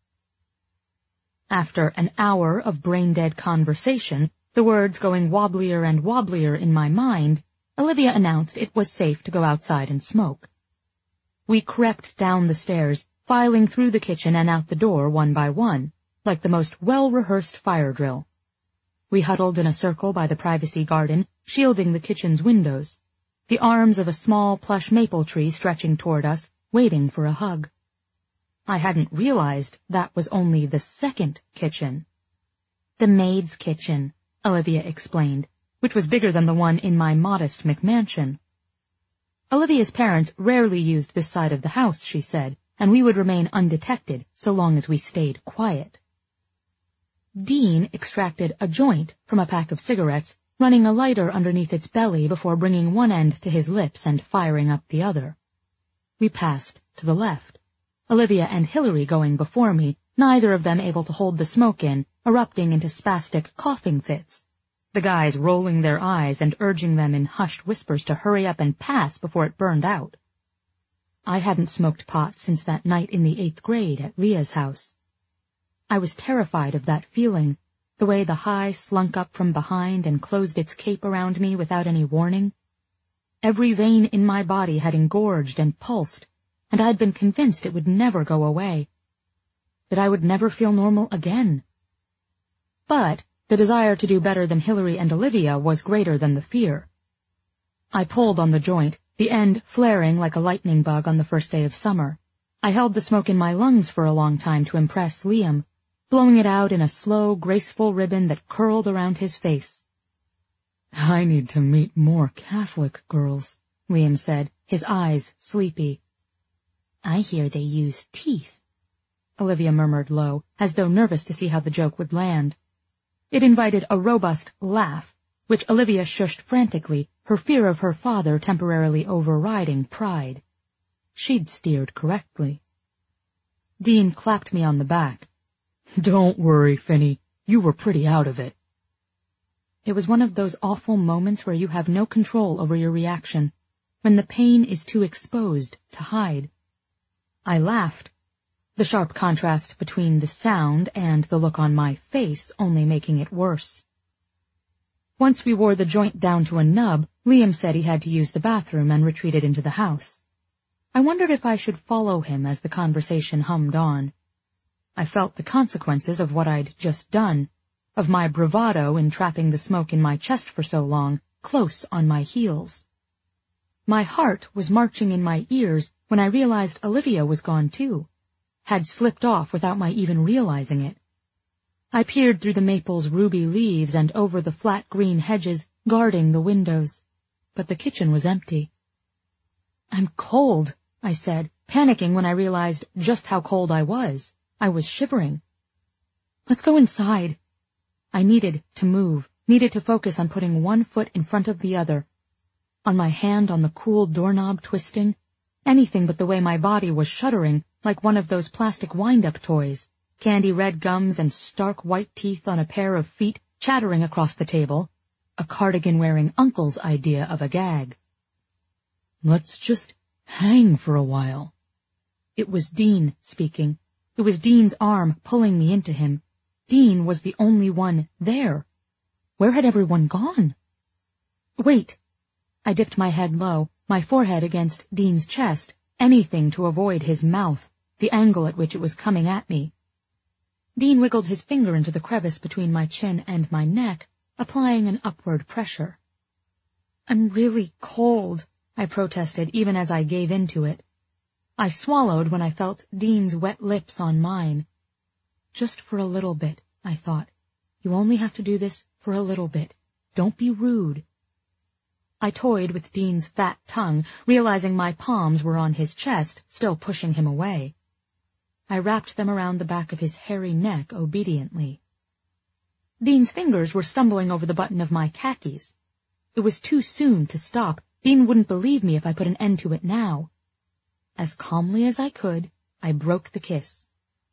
After an hour of brain-dead conversation, the words going wobblier and wobblier in my mind, Olivia announced it was safe to go outside and smoke. We crept down the stairs, filing through the kitchen and out the door one by one, like the most well-rehearsed fire drill. We huddled in a circle by the privacy garden, shielding the kitchen's windows, the arms of a small plush maple tree stretching toward us, waiting for a hug. I hadn't realized that was only the second kitchen. The maid's kitchen, Olivia explained, which was bigger than the one in my modest McMansion. Olivia's parents rarely used this side of the house, she said, and we would remain undetected so long as we stayed quiet. Dean extracted a joint from a pack of cigarettes, running a lighter underneath its belly before bringing one end to his lips and firing up the other. We passed to the left, Olivia and Hillary going before me, neither of them able to hold the smoke in, erupting into spastic coughing fits, the guys rolling their eyes and urging them in hushed whispers to hurry up and pass before it burned out. I hadn't smoked pot since that night in the eighth grade at Leah's house. I was terrified of that feeling, the way the high slunk up from behind and closed its cape around me without any warning. Every vein in my body had engorged and pulsed, and I'd been convinced it would never go away, that I would never feel normal again. But the desire to do better than Hillary and Olivia was greater than the fear. I pulled on the joint, the end flaring like a lightning bug on the first day of summer. I held the smoke in my lungs for a long time to impress Liam, blowing it out in a slow, graceful ribbon that curled around his face. I need to meet more Catholic girls, Liam said, his eyes sleepy. I hear they use teeth, Olivia murmured low, as though nervous to see how the joke would land. It invited a robust laugh, which Olivia shushed frantically, her fear of her father temporarily overriding pride. She'd steered correctly. Dean clapped me on the back. Don't worry, Finny. You were pretty out of it. It was one of those awful moments where you have no control over your reaction, when the pain is too exposed to hide. I laughed, the sharp contrast between the sound and the look on my face only making it worse. Once we wore the joint down to a nub, Liam said he had to use the bathroom and retreated into the house. I wondered if I should follow him as the conversation hummed on. I felt the consequences of what I'd just done, of my bravado in trapping the smoke in my chest for so long, close on my heels. My heart was marching in my ears when I realized Olivia was gone too, had slipped off without my even realizing it. I peered through the maple's ruby leaves and over the flat green hedges guarding the windows, but the kitchen was empty. I'm cold, I said, panicking when I realized just how cold I was. I was shivering. Let's go inside. I needed to move, needed to focus on putting one foot in front of the other. On my hand on the cool doorknob twisting, anything but the way my body was shuddering like one of those plastic wind-up toys, candy red gums and stark white teeth on a pair of feet chattering across the table, a cardigan-wearing uncle's idea of a gag. Let's just hang for a while. It was Dean speaking. It was Dean's arm pulling me into him. Dean was the only one there. Where had everyone gone? Wait. I dipped my head low, my forehead against Dean's chest, anything to avoid his mouth, the angle at which it was coming at me. Dean wiggled his finger into the crevice between my chin and my neck, applying an upward pressure. I'm really cold, I protested even as I gave in to it. I swallowed when I felt Dean's wet lips on mine. Just for a little bit, I thought. You only have to do this for a little bit. Don't be rude. I toyed with Dean's fat tongue, realizing my palms were on his chest, still pushing him away. I wrapped them around the back of his hairy neck obediently. Dean's fingers were stumbling over the button of my khakis. It was too soon to stop. Dean wouldn't believe me if I put an end to it now. As calmly as I could, I broke the kiss.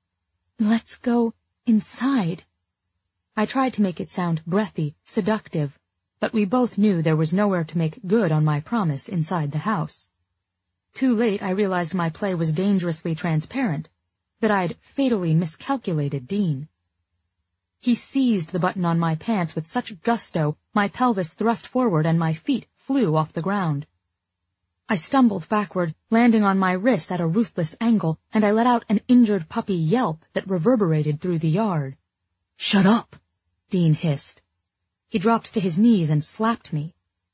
Let's go inside. I tried to make it sound breathy, seductive, but we both knew there was nowhere to make good on my promise inside the house. Too late I realized my play was dangerously transparent, that I'd fatally miscalculated Dean. He seized the button on my pants with such gusto, my pelvis thrust forward and my feet flew off the ground. I stumbled backward, landing on my wrist at a ruthless angle, and I let out an injured puppy yelp that reverberated through the yard. Shut up, Dean hissed. He dropped to his knees and slapped me.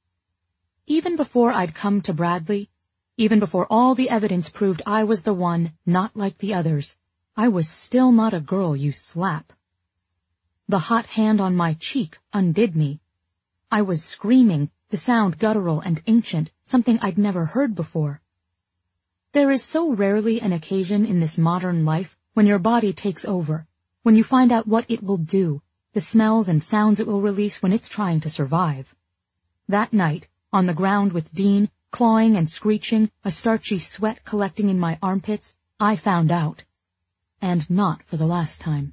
Even before I'd come to Bradley, even before all the evidence proved I was the one, not like the others, I was still not a girl you slap. The hot hand on my cheek undid me. I was screaming, the sound guttural and ancient, something I'd never heard before. There is so rarely an occasion in this modern life when your body takes over, when you find out what it will do, the smells and sounds it will release when it's trying to survive. That night, on the ground with Dean, clawing and screeching, a starchy sweat collecting in my armpits, I found out. And not for the last time.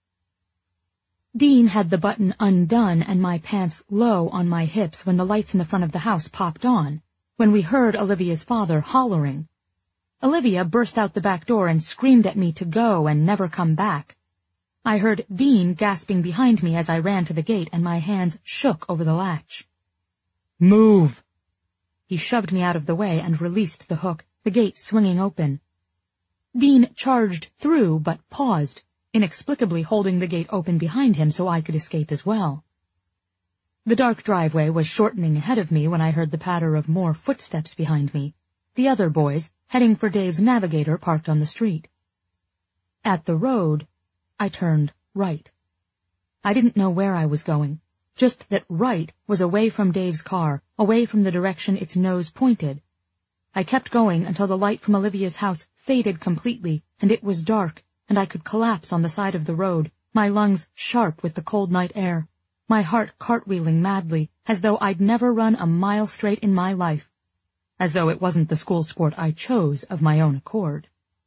Dean had the button undone and my pants low on my hips when the lights in the front of the house popped on, when we heard Olivia's father hollering. Olivia burst out the back door and screamed at me to go and never come back. I heard Dean gasping behind me as I ran to the gate and my hands shook over the latch. Move! He shoved me out of the way and released the hook, the gate swinging open. Dean charged through but paused, inexplicably holding the gate open behind him so I could escape as well. The dark driveway was shortening ahead of me when I heard the patter of more footsteps behind me, the other boys, heading for Dave's Navigator parked on the street. At the road, I turned right. I didn't know where I was going, just that right was away from Dave's car, away from the direction its nose pointed. I kept going until the light from Olivia's house faded completely, and it was dark, and I could collapse on the side of the road, my lungs sharp with the cold night air, my heart cartwheeling madly, as though I'd never run a mile straight in my life, as though it wasn't the school sport I chose of my own accord.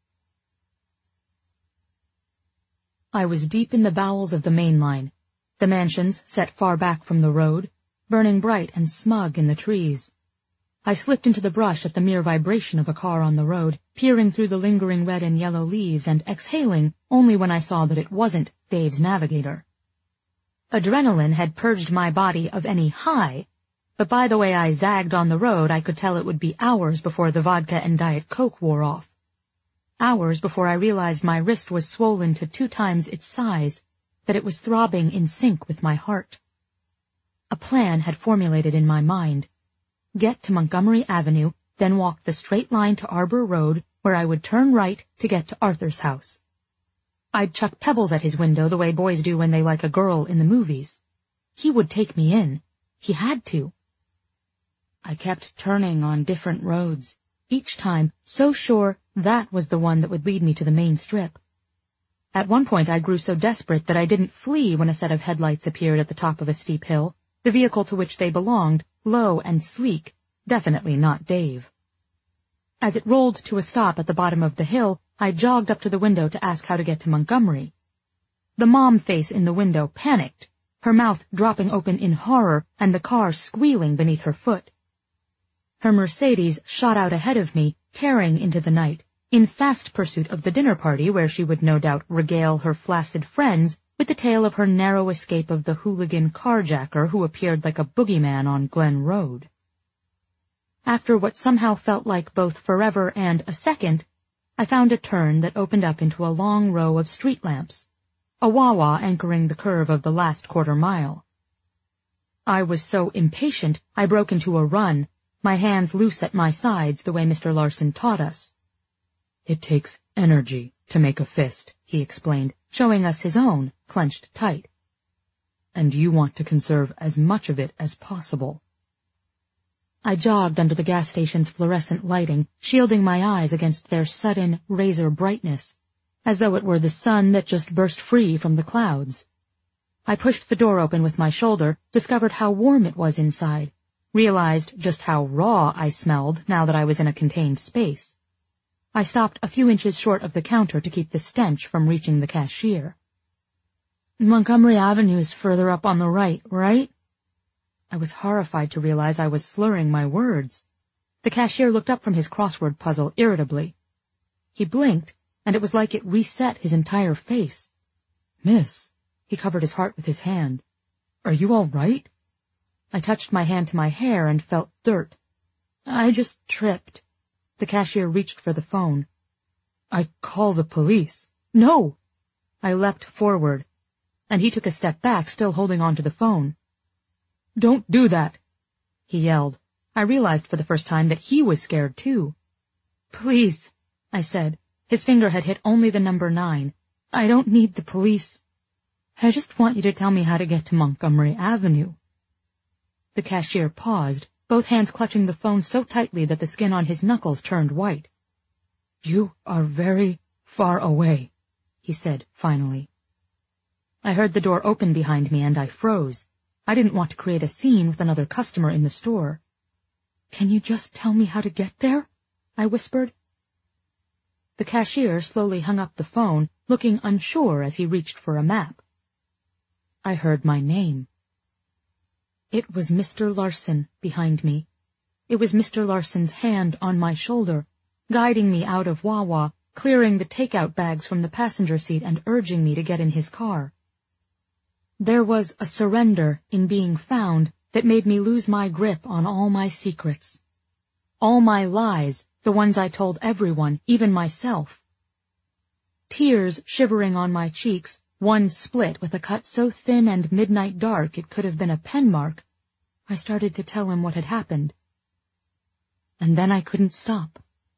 I was deep in the bowels of the main line, the mansions set far back from the road, burning bright and smug in the trees. I slipped into the brush at the mere vibration of a car on the road, peering through the lingering red and yellow leaves and exhaling only when I saw that it wasn't Dave's Navigator. Adrenaline had purged my body of any high, but by the way I zagged on the road I could tell it would be hours before the vodka and Diet Coke wore off. Hours before I realized my wrist was swollen to two times its size, that it was throbbing in sync with my heart. A plan had formulated in my mind. Get to Montgomery Avenue, then walk the straight line to Arbor Road, where I would turn right to get to Arthur's house. I'd chuck pebbles at his window the way boys do when they like a girl in the movies. He would take me in. He had to. I kept turning on different roads, each time so sure That was the one that would lead me to the main strip. At one point I grew so desperate that I didn't flee when a set of headlights appeared at the top of a steep hill, the vehicle to which they belonged, low and sleek, definitely not Dave. As it rolled to a stop at the bottom of the hill, I jogged up to the window to ask how to get to Montgomery. The mom face in the window panicked, her mouth dropping open in horror and the car squealing beneath her foot. Her Mercedes shot out ahead of me, tearing into the night, in fast pursuit of the dinner party where she would no doubt regale her flaccid friends with the tale of her narrow escape of the hooligan carjacker who appeared like a boogeyman on Glen Road. After what somehow felt like both forever and a second, I found a turn that opened up into a long row of street lamps, a Wawa anchoring the curve of the last quarter mile. I was so impatient I broke into a run, my hands loose at my sides the way Mister Larson taught us. It takes energy to make a fist, he explained, showing us his own, clenched tight. And you want to conserve as much of it as possible. I jogged under the gas station's fluorescent lighting, shielding my eyes against their sudden razor brightness, as though it were the sun that just burst free from the clouds. I pushed the door open with my shoulder, discovered how warm it was inside, realized just how raw I smelled now that I was in a contained space. I stopped a few inches short of the counter to keep the stench from reaching the cashier. Montgomery Avenue is further up on the right, right? I was horrified to realize I was slurring my words. The cashier looked up from his crossword puzzle irritably. He blinked, and it was like it reset his entire face. Miss, he covered his heart with his hand. Are you all right? I touched my hand to my hair and felt dirt. I just tripped. The cashier reached for the phone. I call the police. No! I leapt forward, and he took a step back, still holding on to the phone. Don't do that, he yelled. I realized for the first time that he was scared too. Please, I said. His finger had hit only the number nine. I don't need the police. I just want you to tell me how to get to Montgomery Avenue. The cashier paused, both hands clutching the phone so tightly that the skin on his knuckles turned white. You are very far away, he said finally. I heard the door open behind me and I froze. I didn't want to create a scene with another customer in the store. Can you just tell me how to get there? I whispered. The cashier slowly hung up the phone, looking unsure as he reached for a map. I heard my name. It was Mister Larson behind me. It was Mister Larson's hand on my shoulder, guiding me out of Wawa, clearing the takeout bags from the passenger seat and urging me to get in his car. There was a surrender in being found that made me lose my grip on all my secrets. All my lies, the ones I told everyone, even myself. Tears shivering on my cheeks, one split with a cut so thin and midnight dark it could have been a pen mark, I started to tell him what had happened. And then I couldn't stop.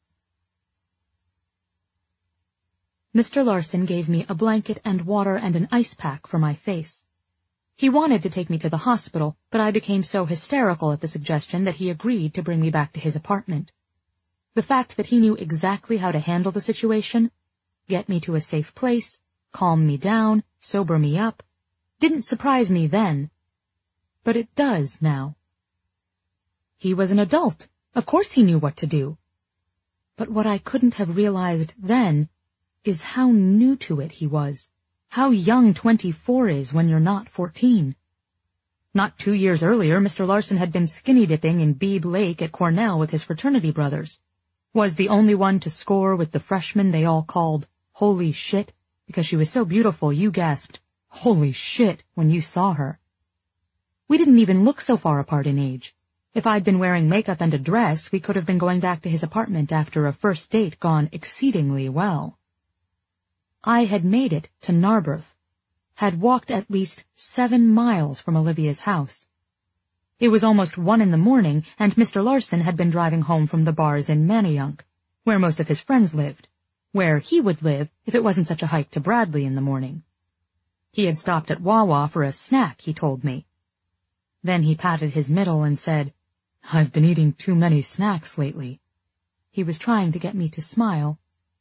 Mister Larson gave me a blanket and water and an ice pack for my face. He wanted to take me to the hospital, but I became so hysterical at the suggestion that he agreed to bring me back to his apartment. The fact that he knew exactly how to handle the situation, get me to a safe place, calm me down, sober me up, didn't surprise me then. But it does now. He was an adult. Of course he knew what to do. But what I couldn't have realized then is how new to it he was. How young twenty-four is when you're not fourteen. Not two years earlier, Mister Larson had been skinny dipping in Beebe Lake at Cornell with his fraternity brothers. Was the only one to score with the freshmen they all called Holy Shit, because she was so beautiful you gasped, Holy shit, when you saw her. We didn't even look so far apart in age. If I'd been wearing makeup and a dress, we could have been going back to his apartment after a first date gone exceedingly well. I had made it to Narberth, had walked at least seven miles from Olivia's house. It was almost one in the morning, and Mister Larson had been driving home from the bars in Manayunk, where most of his friends lived, where he would live if it wasn't such a hike to Bradley in the morning. He had stopped at Wawa for a snack, he told me. Then he patted his middle and said, I've been eating too many snacks lately. He was trying to get me to smile,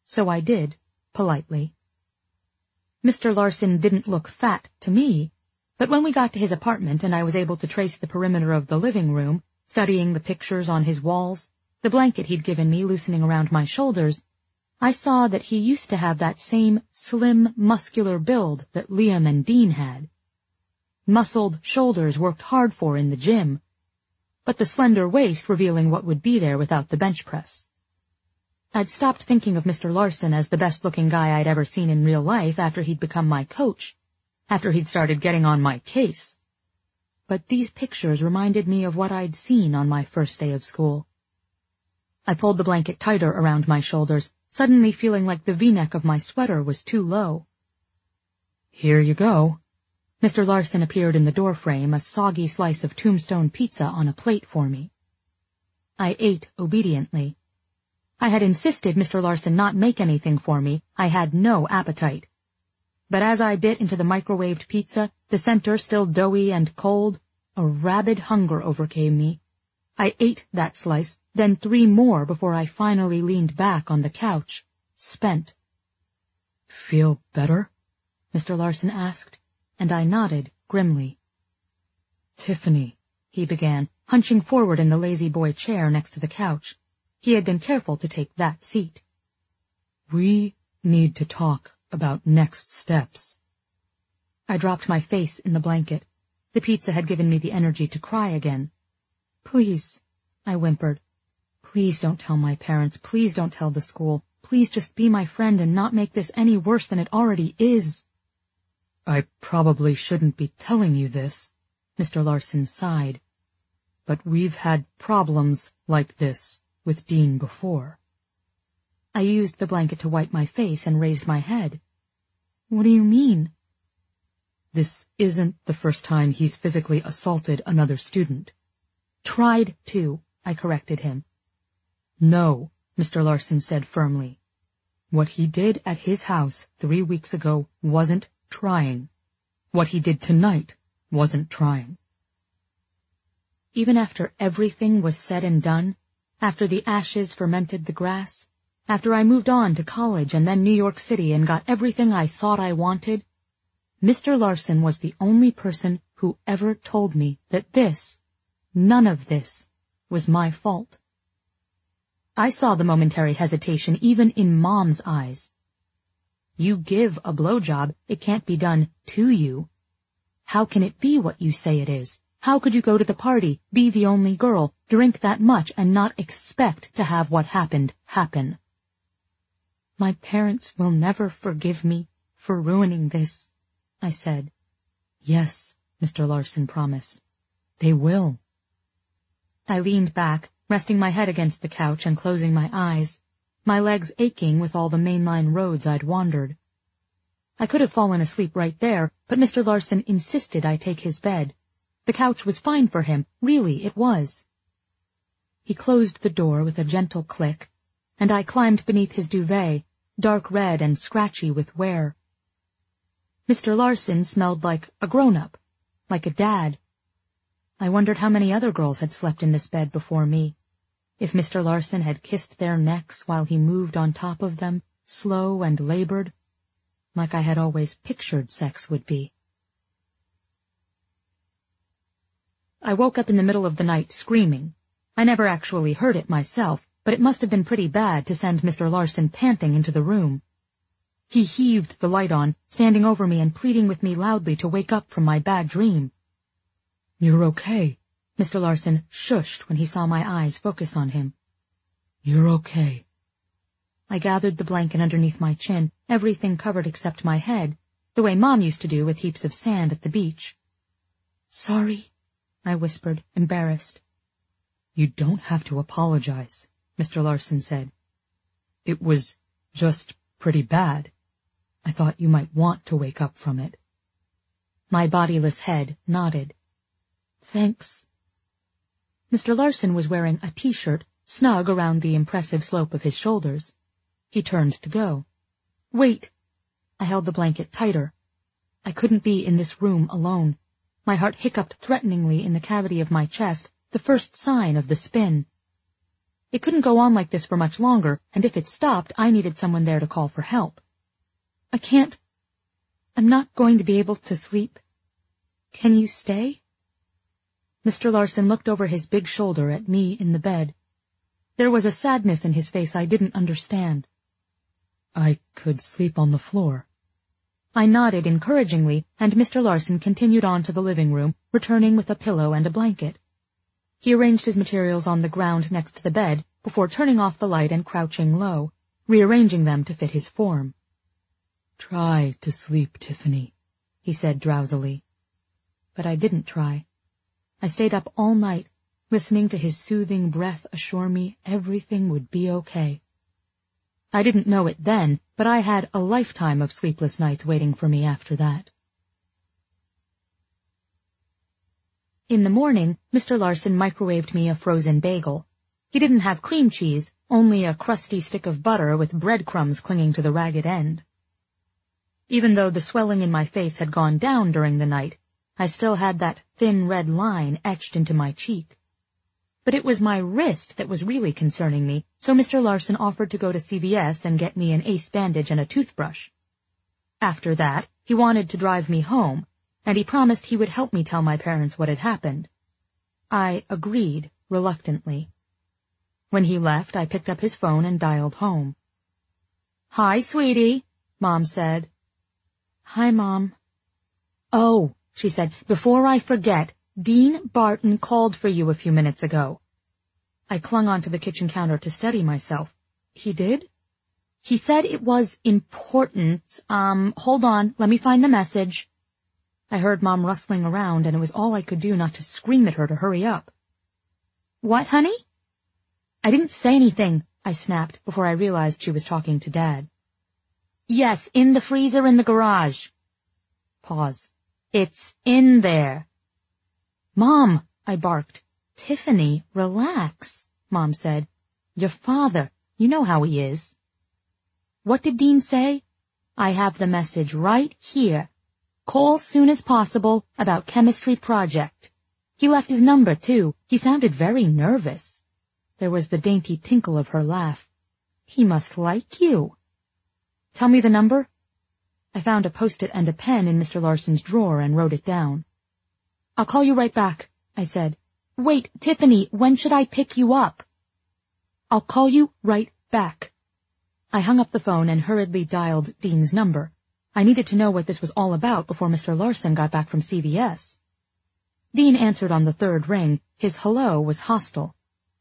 so I did, politely. Mister Larson didn't look fat to me, but when we got to his apartment and I was able to trace the perimeter of the living room, studying the pictures on his walls, the blanket he'd given me loosening around my shoulders, I saw that he used to have that same slim, muscular build that Liam and Dean had. Muscled shoulders worked hard for in the gym, but the slender waist revealing what would be there without the bench press. I'd stopped thinking of Mister Larson as the best-looking guy I'd ever seen in real life after he'd become my coach, after he'd started getting on my case. But these pictures reminded me of what I'd seen on my first day of school. I pulled the blanket tighter around my shoulders, suddenly feeling like the V-neck of my sweater was too low. Here you go. Mister Larson appeared in the doorframe, a soggy slice of Tombstone pizza on a plate for me. I ate obediently. I had insisted Mister Larson not make anything for me. I had no appetite. But as I bit into the microwaved pizza, the center still doughy and cold, a rabid hunger overcame me. I ate that slice, then three more before I finally leaned back on the couch, spent. Feel better? Mister Larson asked, and I nodded grimly. Tiffany, he began, hunching forward in the lazy boy chair next to the couch. He had been careful to take that seat. We need to talk about next steps. I dropped my face in the blanket. The pizza had given me the energy to cry again. Please, I whimpered. Please don't tell my parents. Please don't tell the school. Please just be my friend and not make this any worse than it already is. I probably shouldn't be telling you this, Mister Larson sighed. But we've had problems like this with Dean before. I used the blanket to wipe my face and raised my head. What do you mean? This isn't the first time he's physically assaulted another student. Tried to, I corrected him. No, Mister Larson said firmly. What he did at his house three weeks ago wasn't trying. What he did tonight wasn't trying. Even after everything was said and done, after the ashes fermented the grass, after I moved on to college and then New York City and got everything I thought I wanted, Mister Larson was the only person who ever told me that this, none of this, was my fault. I saw the momentary hesitation even in Mom's eyes. You give a blowjob, it can't be done to you. How can it be what you say it is? How could you go to the party, be the only girl, drink that much, and not expect to have what happened happen? My parents will never forgive me for ruining this, I said. Yes, Mister Larson promised. They will. I leaned back, resting my head against the couch and closing my eyes, my legs aching with all the mainline roads I'd wandered. I could have fallen asleep right there, but Mister Larson insisted I take his bed. The couch was fine for him, really it was. He closed the door with a gentle click, and I climbed beneath his duvet, dark red and scratchy with wear. Mister Larson smelled like a grown-up, like a dad. I wondered how many other girls had slept in this bed before me, if Mister Larson had kissed their necks while he moved on top of them, slow and labored, like I had always pictured sex would be. I woke up in the middle of the night screaming. I never actually heard it myself, but it must have been pretty bad to send Mister Larson panting into the room. He heaved the light on, standing over me and pleading with me loudly to wake up from my bad dream. You're okay, Mister Larson shushed when he saw my eyes focus on him. You're okay. I gathered the blanket underneath my chin, everything covered except my head, the way Mom used to do with heaps of sand at the beach. Sorry, I whispered, embarrassed. You don't have to apologize, Mister Larson said. It was just pretty bad. I thought you might want to wake up from it. My bodiless head nodded. Thanks. Mister Larson was wearing a t-shirt, snug around the impressive slope of his shoulders. He turned to go. Wait. I held the blanket tighter. I couldn't be in this room alone. My heart hiccuped threateningly in the cavity of my chest, the first sign of the spin. It couldn't go on like this for much longer, and if it stopped, I needed someone there to call for help. I can't. I'm not going to be able to sleep. Can you stay? Mister Larson looked over his big shoulder at me in the bed. There was a sadness in his face I didn't understand. I could sleep on the floor. I nodded encouragingly, and Mister Larson continued on to the living room, returning with a pillow and a blanket. He arranged his materials on the ground next to the bed before turning off the light and crouching low, rearranging them to fit his form. Try to sleep, Tiffany, he said drowsily. But I didn't try. I stayed up all night, listening to his soothing breath assure me everything would be okay. I didn't know it then, but I had a lifetime of sleepless nights waiting for me after that. In the morning, Mister Larson microwaved me a frozen bagel. He didn't have cream cheese, only a crusty stick of butter with breadcrumbs clinging to the ragged end. Even though the swelling in my face had gone down during the night, I still had that thin red line etched into my cheek. But it was my wrist that was really concerning me, so Mister Larson offered to go to C V S and get me an ace bandage and a toothbrush. After that, he wanted to drive me home, and he promised he would help me tell my parents what had happened. I agreed, reluctantly. When he left, I picked up his phone and dialed home. "Hi, sweetie," Mom said. "Hi, Mom." "Oh," she said, "before I forget, Dean Barton called for you a few minutes ago." I clung onto the kitchen counter to steady myself. "He did?" "He said it was important. Um, hold on, let me find the message." I heard Mom rustling around, and it was all I could do not to scream at her to hurry up. "What, honey?" "I didn't say anything," I snapped before I realized she was talking to Dad. "Yes, in the freezer in the garage." Pause. "It's in there." "Mom," I barked. "Tiffany, relax," Mom said. "Your father, you know how he is." "What did Dean say?" "I have the message right here. Call soon as possible about chemistry project. He left his number, too. He sounded very nervous." There was the dainty tinkle of her laugh. "He must like you." "Tell me the number." I found a post-it and a pen in Mister Larson's drawer and wrote it down. "I'll call you right back," I said. "Wait, Tiffany, when should I pick you up?" "I'll call you right back." I hung up the phone and hurriedly dialed Dean's number. I needed to know what this was all about before Mister Larson got back from C V S. Dean answered on the third ring. His hello was hostile.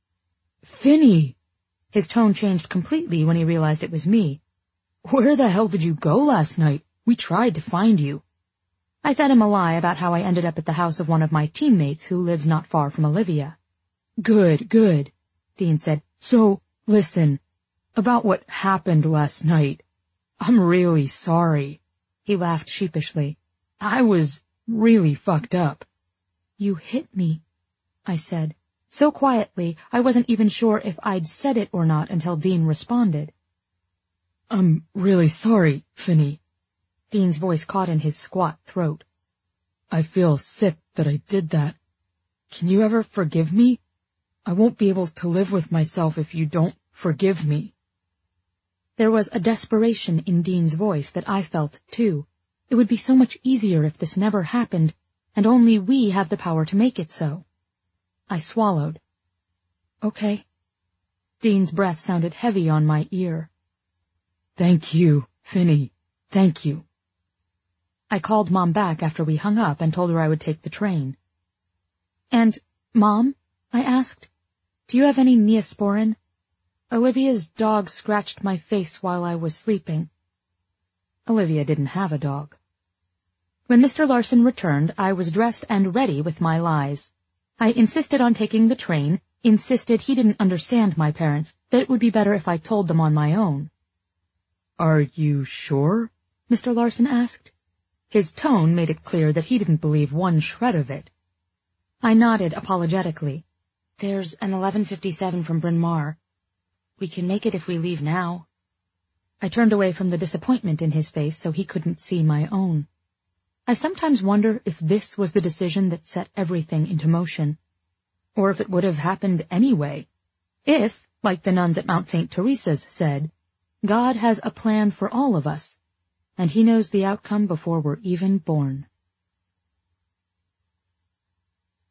"Finny!" His tone changed completely when he realized it was me. "Where the hell did you go last night? We tried to find you." I fed him a lie about how I ended up at the house of one of my teammates who lives not far from Olivia. "Good, good," Dean said. "So, listen, about what happened last night. I'm really sorry." He laughed sheepishly. "I was really fucked up." "You hit me," I said, so quietly I wasn't even sure if I'd said it or not until Dean responded. "I'm really sorry, Finny." Dean's voice caught in his squat throat. "I feel sick that I did that. Can you ever forgive me? I won't be able to live with myself if you don't forgive me." There was a desperation in Dean's voice that I felt, too. It would be so much easier if this never happened, and only we have the power to make it so. I swallowed. "Okay." Dean's breath sounded heavy on my ear. "Thank you, Finny. Thank you." I called Mom back after we hung up and told her I would take the train. "And, Mom," I asked, "do you have any Neosporin? Olivia's dog scratched my face while I was sleeping." Olivia didn't have a dog. When Mister Larson returned, I was dressed and ready with my lies. I insisted on taking the train, insisted he didn't understand my parents, that it would be better if I told them on my own. "Are you sure?" Mister Larson asked. His tone made it clear that he didn't believe one shred of it. I nodded apologetically. "There's an eleven fifty-seven from Bryn Mawr. We can make it if we leave now." I turned away from the disappointment in his face so he couldn't see my own. I sometimes wonder if this was the decision that set everything into motion, or if it would have happened anyway. If, Like the nuns at Mount Saint Teresa's said, God has a plan for all of us, and He knows the outcome before we're even born.